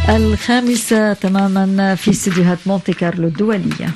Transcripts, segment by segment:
الخامسة تماما في استديوهات مونتي كارلو الدولية.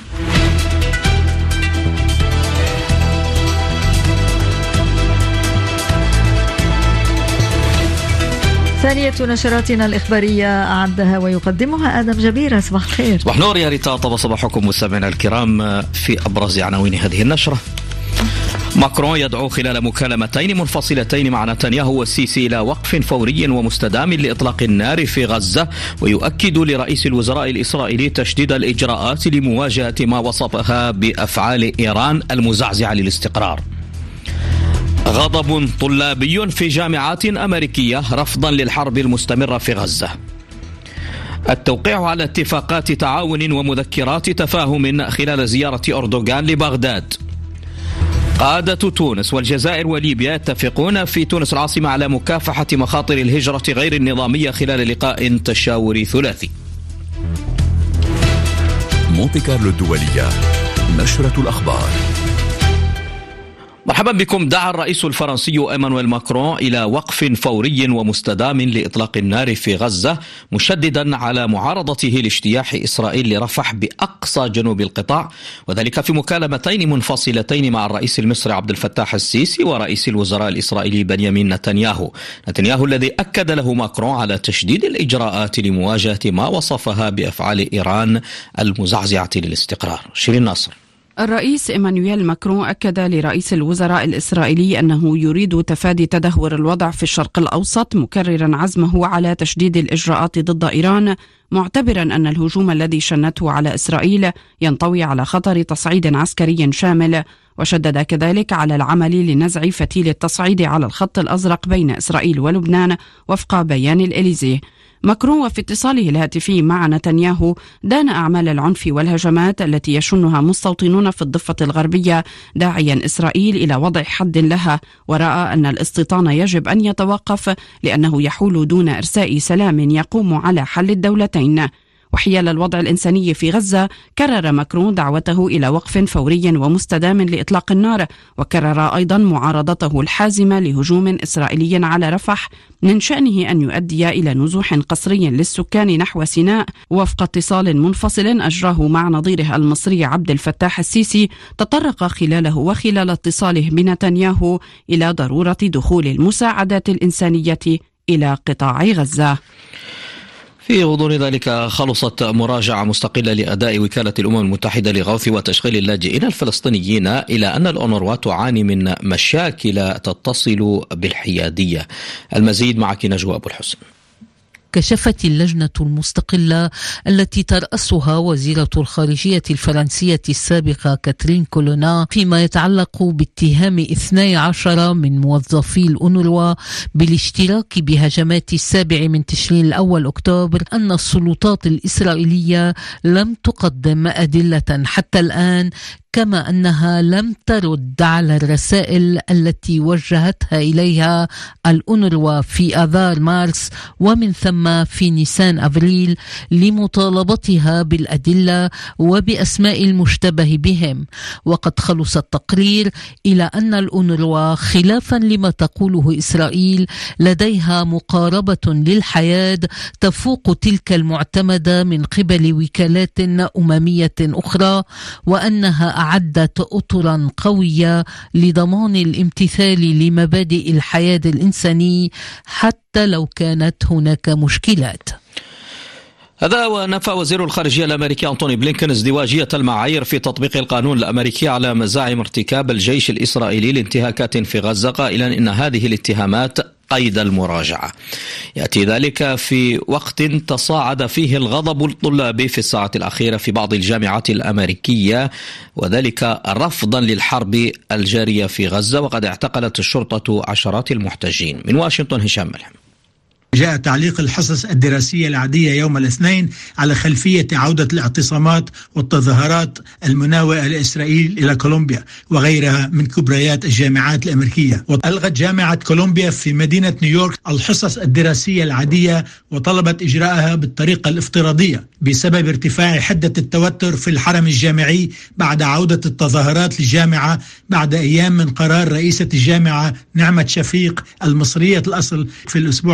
ثانية نشراتنا الإخبارية أعدها ويقدمها آدم جبيرة. صباح الخير. صباح النور يا ريتا. طب صباحكم مستمعينا الكرام. في أبرز عناوين هذه النشرة: ماكرون يدعو خلال مكالمتين منفصلتين مع نتنياهو والسيسي إلى وقف فوري ومستدام لإطلاق النار في غزة، ويؤكد لرئيس الوزراء الإسرائيلي تشديد الإجراءات لمواجهة ما وصفها بأفعال إيران المزعزعة للاستقرار. غضب طلابي في جامعات أمريكية رفضا للحرب المستمرة في غزة. التوقيع على اتفاقات تعاون ومذكرات تفاهم خلال زيارة أردوغان لبغداد. قادة تونس والجزائر وليبيا يتفقون في تونس العاصمة على مكافحة مخاطر الهجرة غير النظامية خلال لقاء تشاوري ثلاثي. مونتي كارلو الدولية، نشرة الأخبار. مرحبا بكم. دعا الرئيس الفرنسي إيمانويل ماكرون إلى وقف فوري ومستدام لإطلاق النار في غزة، مشددا على معارضته لاجتياح إسرائيل لرفح بأقصى جنوب القطاع، وذلك في مكالمتين منفصلتين مع الرئيس المصري عبد الفتاح السيسي ورئيس الوزراء الإسرائيلي بنيامين نتنياهو الذي أكد له ماكرون على تشديد الإجراءات لمواجهة ما وصفها بأفعال إيران المزعزعة للاستقرار. شيرين ناصر. الرئيس إيمانويل ماكرون أكد لرئيس الوزراء الإسرائيلي أنه يريد تفادي تدهور الوضع في الشرق الأوسط، مكررا عزمه على تشديد الإجراءات ضد إيران، معتبرا أن الهجوم الذي شنته على إسرائيل ينطوي على خطر تصعيد عسكري شامل. وشدد كذلك على العمل لنزع فتيل التصعيد على الخط الأزرق بين إسرائيل ولبنان وفق بيان الإليزيه. ماكرون وفي اتصاله الهاتفي مع نتنياهو دان أعمال العنف والهجمات التي يشنها مستوطنون في الضفة الغربية، داعيا إسرائيل إلى وضع حد لها، ورأى أن الاستيطان يجب أن يتوقف لأنه يحول دون إرساء سلام يقوم على حل الدولتين. وحيال الوضع الإنساني في غزة، كرر ماكرون دعوته إلى وقف فوري ومستدام لإطلاق النار، وكرر أيضا معارضته الحازمة لهجوم إسرائيلي على رفح من شأنه أن يؤدي إلى نزوح قسري للسكان نحو سيناء. وفق اتصال منفصل أجراه مع نظيره المصري عبد الفتاح السيسي، تطرق خلاله وخلال اتصاله بنتنياهو إلى ضرورة دخول المساعدات الإنسانية إلى قطاع غزة. في غضون ذلك خلصت مراجعة مستقلة لأداء وكالة الأمم المتحدة لغوث وتشغيل اللاجئين الفلسطينيين إلى أن الأونروا تعاني من مشاكل تتصل بالحيادية. المزيد معك نجوى أبو الحسن. كشفت اللجنة المستقلة التي ترأسها وزيرة الخارجية الفرنسية السابقة كاترين كولونا فيما يتعلق باتهام 12 من موظفي الأونروا بالاشتراك بهجمات 7 تشرين الأول أكتوبر أن السلطات الإسرائيلية لم تقدم أدلة حتى الآن، كما أنها لم ترد على الرسائل التي وجهتها إليها الأونروا في آذار مارس ومن ثم في نيسان أبريل لمطالبتها بالأدلة وبأسماء المشتبه بهم. وقد خلص التقرير إلى أن الأونروا خلافا لما تقوله إسرائيل لديها مقاربة للحياد تفوق تلك المعتمدة من قبل وكالات أممية أخرى، وأنها أعدت أطرا قوية لضمان الامتثال لمبادئ الحياد الإنساني حتى لو كانت هناك مشكلات. هذا ونفى وزير الخارجية الأمريكي أنتوني بلينكن ازدواجية المعايير في تطبيق القانون الأمريكي على مزاعم ارتكاب الجيش الإسرائيلي لانتهاكات في غزة، قائلا إن هذه الاتهامات قيد المراجعة. يأتي ذلك في وقت تصاعد فيه الغضب الطلابي في الساعة الأخيرة في بعض الجامعات الأمريكية، وذلك رفضا للحرب الجارية في غزة، وقد اعتقلت الشرطة عشرات المحتجين. من واشنطن هشام ملحم. جاء تعليق الحصص الدراسية العادية يوم الاثنين على خلفية عودة الاعتصامات والتظاهرات المناوئة لإسرائيل إلى كولومبيا وغيرها من كبريات الجامعات الأمريكية. وألغت جامعة كولومبيا في مدينة نيويورك الحصص الدراسية العادية وطلبت إجراءها بالطريقة الافتراضية بسبب ارتفاع حدة التوتر في الحرم الجامعي بعد عودة التظاهرات للجامعة بعد أيام من قرار رئيسة الجامعة نعمة شفيق المصرية الأصل في الأسبوع الماضي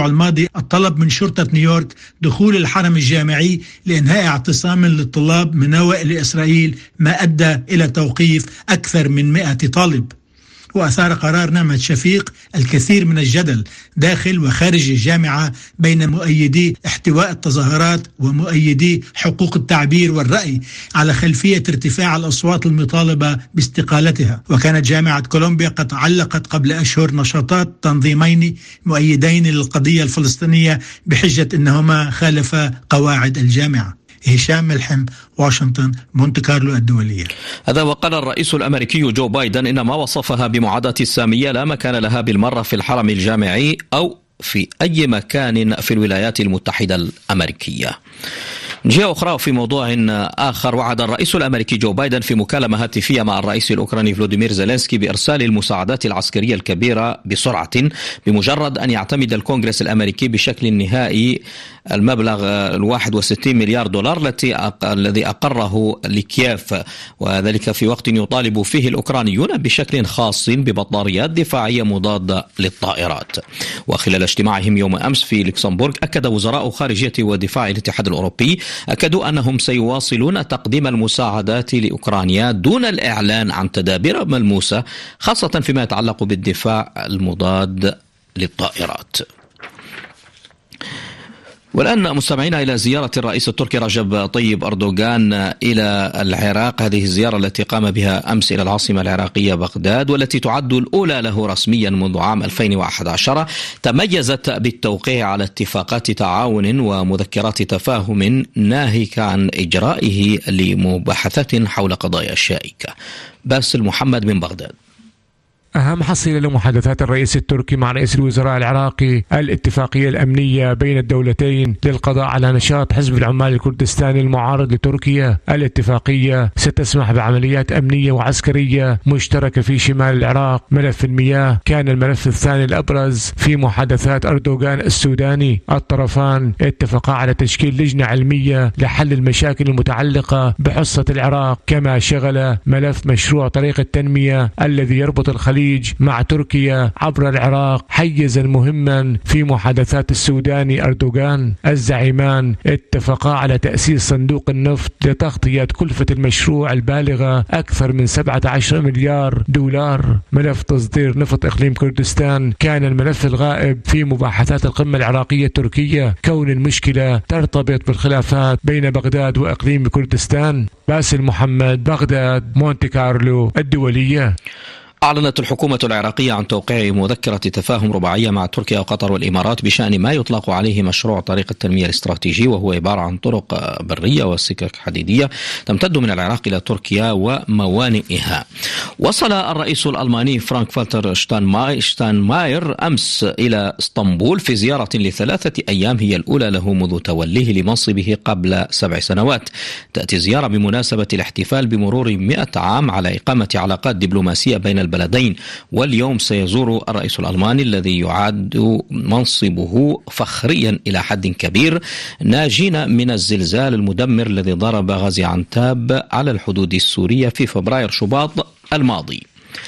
التالي الطلب من شرطة نيويورك دخول الحرم الجامعي لإنهاء اعتصام للطلاب من أوائل إسرائيل، ما أدى إلى توقيف أكثر من 100 طالب. وأثار قرار نعمة شفيق الكثير من الجدل داخل وخارج الجامعة بين مؤيدي احتواء التظاهرات ومؤيدي حقوق التعبير والرأي على خلفية ارتفاع الأصوات المطالبة باستقالتها. وكانت جامعة كولومبيا قد علقت قبل أشهر نشاطات تنظيمين مؤيدين للقضية الفلسطينية بحجة أنهما خالفا قواعد الجامعة. هشام ملحم، واشنطن، مونte كارلو الدولية. هذا وقال الرئيس الأمريكي جو بايدن إن ما وصفها بمعاداة السامية لا مكان لها بالمرة في الحرم الجامعي أو في أي مكان في الولايات المتحدة الأمريكية. جهة أخرى وفي موضوع آخر، وعد الرئيس الأمريكي جو بايدن في مكالمة هاتفية مع الرئيس الأوكراني فلوديمير زيلينسكي بإرسال المساعدات العسكرية الكبيرة بسرعة بمجرد أن يعتمد الكونغرس الأمريكي بشكل نهائي المبلغ 61 مليار دولار الذي أقره لكييف، وذلك في وقت يطالب فيه الأوكرانيون بشكل خاص ببطاريات دفاعية مضادة للطائرات. وخلال اجتماعهم يوم أمس في لوكسمبورغ، أكد وزراء خارجية ودفاع الاتحاد الأوروبي أكدوا أنهم سيواصلون تقديم المساعدات لأوكرانيا دون الإعلان عن تدابير ملموسة، خاصة فيما يتعلق بالدفاع المضاد للطائرات. والآن مستمعينا إلى زيارة الرئيس التركي رجب طيب أردوغان إلى العراق، هذه الزيارة التي قام بها أمس إلى العاصمة العراقية بغداد، والتي تعد الأولى له رسميا منذ عام 2011، تميزت بالتوقيع على اتفاقات تعاون ومذكرات تفاهم ناهيك عن إجرائه لمباحثات حول قضايا شائكة. باسل محمد من بغداد. أهم حصيلة لمحادثات الرئيس التركي مع رئيس الوزراء العراقي الاتفاقية الأمنية بين الدولتين للقضاء على نشاط حزب العمال الكردستاني المعارض لتركيا. الاتفاقية ستسمح بعمليات أمنية وعسكرية مشتركة في شمال العراق. ملف المياه كان الملف الثاني الأبرز في محادثات أردوغان السوداني. الطرفان اتفقا على تشكيل لجنة علمية لحل المشاكل المتعلقة بحصة العراق، كما شغل ملف مشروع طريق التنمية الذي يربط الخليج مع تركيا عبر العراق حيزا مهما في محادثات السوداني أردوغان. الزعيمان اتفقا على تأسيس صندوق النفط لتغطية كلفة المشروع البالغة أكثر من 17 مليار دولار. ملف تصدير نفط إقليم كردستان كان الملف الغائب في مباحثات القمة العراقية التركية، كون المشكلة ترتبط بالخلافات بين بغداد وإقليم كردستان. باسل محمد، بغداد، مونte كارلو الدولية. أعلنت الحكومة العراقية عن توقيع مذكرة تفاهم رباعية مع تركيا وقطر والإمارات بشأن ما يطلق عليه مشروع طريق التنمية الاستراتيجي، وهو عبارة عن طرق برية وسكك حديدية تمتد من العراق إلى تركيا وموانئها. وصل الرئيس الألماني فرانك فالتر شتاينماير أمس إلى اسطنبول في زيارة ل3 أيام هي الأولى له منذ توليه لمنصبه قبل 7 سنوات. تأتي زيارة بمناسبة الاحتفال بمرور 100 عام على إقامة علاقات دبلوماسية بين البلدين. واليوم سيزور الرئيس الألماني الذي يعد منصبه فخريا إلى حد كبير ناجين من الزلزال المدمر الذي ضرب غازيانتاب على الحدود السورية في فبراير شباط الماضي.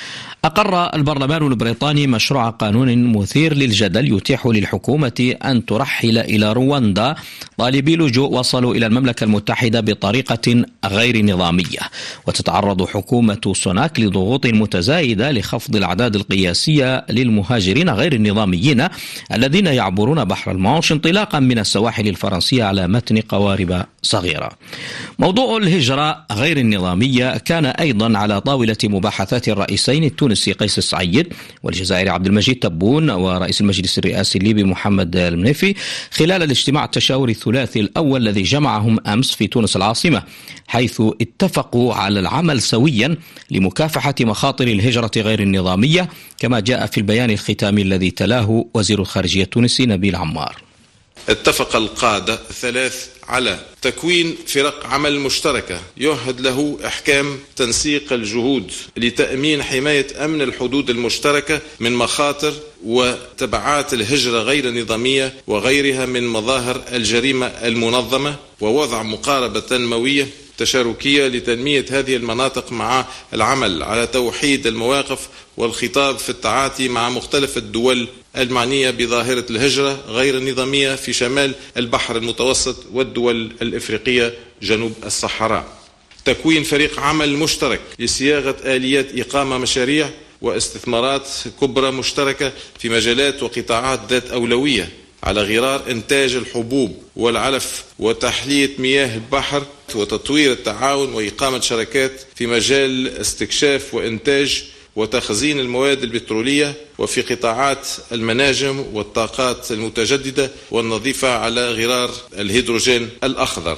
أقر البرلمان البريطاني مشروع قانون مثير للجدل يتيح للحكومة أن ترحل إلى رواندا طالبي لجوء وصلوا إلى المملكة المتحدة بطريقة غير نظامية. وتتعرض حكومة سوناك لضغوط متزايدة لخفض الأعداد القياسية للمهاجرين غير النظاميين الذين يعبرون بحر المانش انطلاقا من السواحل الفرنسية على متن قوارب صغيرة. موضوع الهجرة غير النظامية كان أيضا على طاولة مباحثات الرئيسين التونسي قيس سعيد والجزائري عبد المجيد تبون ورئيس المجلس الرئاسي الليبي محمد المنيفي خلال الاجتماع التشاوري الثلاثي الأول الذي جمعهم أمس في تونس العاصمة، حيث اتفقوا على العمل سويا لمكافحة مخاطر الهجرة غير النظامية، كما جاء في البيان الختامي الذي تلاه وزير الخارجية التونسي نبيل عمار. اتفق القادة الثلاث على تكوين فرق عمل مشتركة يوحد له إحكام تنسيق الجهود لتأمين حماية أمن الحدود المشتركة من مخاطر وتبعات الهجرة غير النظامية وغيرها من مظاهر الجريمة المنظمة، ووضع مقاربة تنموية تشاركية لتنمية هذه المناطق مع العمل على توحيد المواقف والخطاب في التعاطي مع مختلف الدول المعنية بظاهرة الهجرة غير النظامية في شمال البحر المتوسط والدول الإفريقية جنوب الصحراء. تكوين فريق عمل مشترك لصياغة آليات إقامة مشاريع واستثمارات كبرى مشتركة في مجالات وقطاعات ذات أولوية على غرار إنتاج الحبوب والعلف وتحلية مياه البحر وتطوير التعاون وإقامة شركات في مجال استكشاف وإنتاج وتخزين المواد البترولية وفي قطاعات المناجم والطاقات المتجددة والنظيفة على غرار الهيدروجين الأخضر.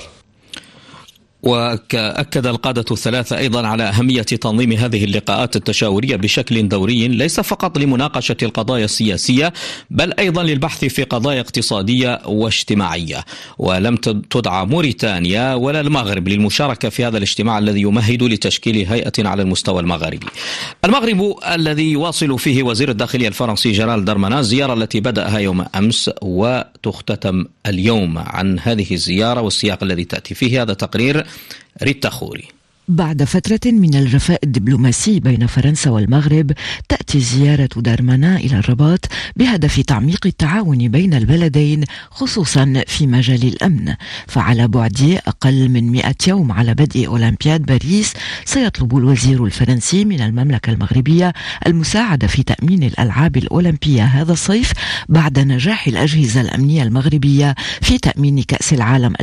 وأكد القادة الثلاثة أيضا على أهمية تنظيم هذه اللقاءات التشاورية بشكل دوري ليس فقط لمناقشة القضايا السياسية بل أيضا للبحث في قضايا اقتصادية واجتماعية. ولم تدعى موريتانيا ولا المغرب للمشاركة في هذا الاجتماع الذي يمهد لتشكيل هيئة على المستوى المغربي. المغرب الذي يواصل فيه وزير الداخلية الفرنسي جيرالد دارمانان الزيارة التي بدأها يوم أمس وتختتم اليوم. عن هذه الزيارة والسياق الذي تأتي فيه هذا تقرير ريتا خوري. بعد فترة من الجفاء الدبلوماسي بين فرنسا والمغرب تأتي زيارة دارمانان إلى الرباط بهدف تعميق التعاون بين البلدين خصوصا في مجال الأمن. فعلى بعد أقل من 100 يوم على بدء أولمبياد باريس سيطلب الوزير الفرنسي من المملكة المغربية المساعدة في تأمين الألعاب الأولمبية هذا الصيف بعد نجاح الأجهزة الأمنية المغربية في تأمين كأس العالم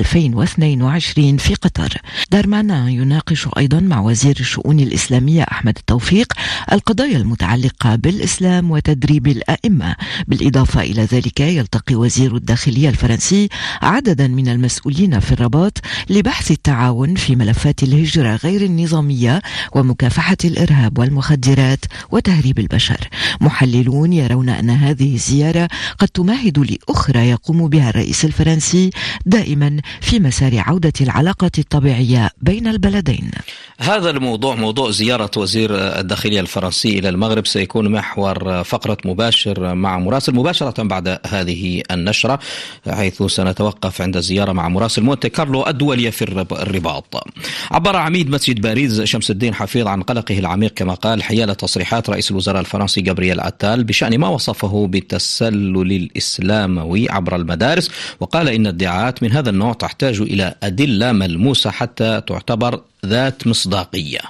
2022 في قطر. دارمانان يناقش أيضا مع وزير الشؤون الإسلامية أحمد التوفيق القضايا المتعلقة بالإسلام وتدريب الأئمة. بالإضافة إلى ذلك يلتقي وزير الداخلية الفرنسي عددا من المسؤولين في الرباط لبحث التعاون في ملفات الهجرة غير النظامية ومكافحة الإرهاب والمخدرات وتهريب البشر. محللون يرون أن هذه الزيارة قد تمهد لأخرى يقوم بها الرئيس الفرنسي دائما في مسار عودة العلاقات الطبيعية بين البلدين. هذا الموضوع موضوع زيارة وزير الداخلية الفرنسي إلى المغرب سيكون محور فقرة مباشر مع مراسل مباشرة بعد هذه النشرة، حيث سنتوقف عند الزيارة مع مراسل مونتي كارلو الدولية في الرباط. عبر عميد مسجد باريس شمس الدين حفيظ عن قلقه العميق كما قال حيال تصريحات رئيس الوزراء الفرنسي جابرييل أتال بشأن ما وصفه بالتسلل الإسلاموي عبر المدارس، وقال إن الادعاءات من هذا النوع تحتاج إلى أدلة ملموسة حتى تعتبر ذات مصداقية.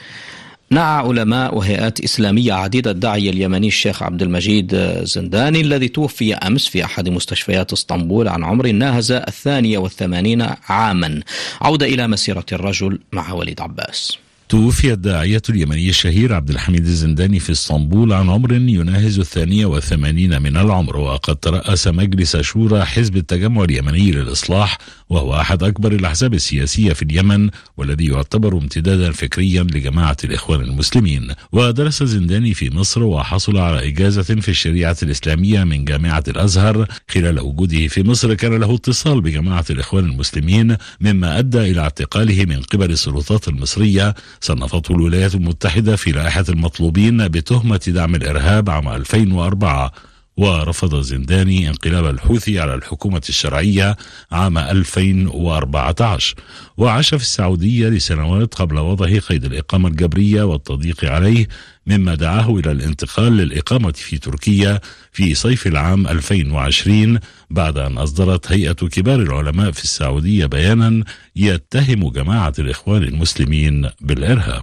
نعى علماء وهيئات إسلامية عديدة الداعية اليمني الشيخ عبد المجيد زنداني الذي توفي أمس في أحد مستشفيات اسطنبول عن عمر ناهز 82 عاما. عودة إلى مسيرة الرجل مع وليد عباس. توفي الداعية اليمني الشهير عبد الحميد الزنداني في اسطنبول عن عمر يناهز 82 من العمر، وقد ترأس مجلس شورى حزب التجمع اليمني للإصلاح، وهو أحد أكبر الأحزاب السياسية في اليمن والذي يعتبر امتدادا فكريا لجماعة الإخوان المسلمين. ودرس الزنداني في مصر وحصل على إجازة في الشريعة الإسلامية من جامعة الأزهر. خلال وجوده في مصر كان له اتصال بجماعة الإخوان المسلمين مما أدى إلى اعتقاله من قبل السلطات المصرية. صنفته الولايات المتحدة في لائحة المطلوبين بتهمة دعم الإرهاب عام 2004. ورفض الزنداني انقلاب الحوثي على الحكومة الشرعية عام 2014، وعاش في السعودية لسنوات قبل وضعه قيد الإقامة الجبرية والتضييق عليه، مما دعاه إلى الانتقال للإقامة في تركيا في صيف العام 2020 بعد أن أصدرت هيئة كبار العلماء في السعودية بيانا يتهم جماعة الإخوان المسلمين بالإرهاب.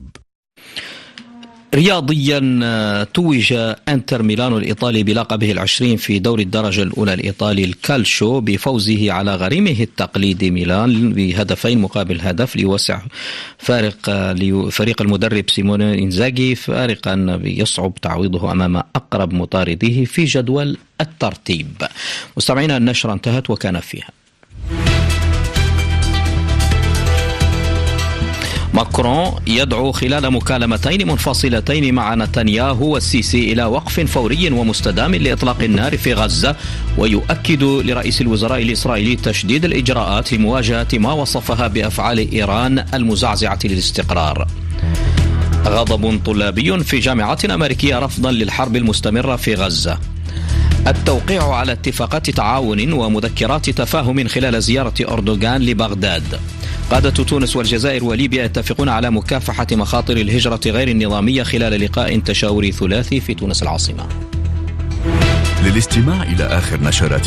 رياضيا توج انتر ميلانو الإيطالي بلقبه ال20 في دوري الدرجة الأولى الإيطالي الكالشو بفوزه على غريمه التقليدي ميلان بهدفين مقابل هدف ليوسع فريق المدرب سيموني إنزاغي فارقا يصعب تعويضه أمام أقرب مطارده في جدول الترتيب. مستمعينا النشرة انتهت وكان فيها ماكرون يدعو خلال مكالمتين منفصلتين مع نتنياهو والسيسي إلى وقف فوري ومستدام لإطلاق النار في غزة، ويؤكد لرئيس الوزراء الإسرائيلي تشديد الإجراءات لمواجهة ما وصفها بأفعال إيران المزعزعة للاستقرار. غضب طلابي في جامعة أمريكية رفضا للحرب المستمرة في غزة. التوقيع على اتفاقات تعاون ومذكرات تفاهم خلال زيارة أردوغان لبغداد. قادة تونس والجزائر وليبيا يتفقون على مكافحة مخاطر الهجرة غير النظامية خلال لقاء تشاوري ثلاثي في تونس العاصمة. للاستماع إلى آخر نشرات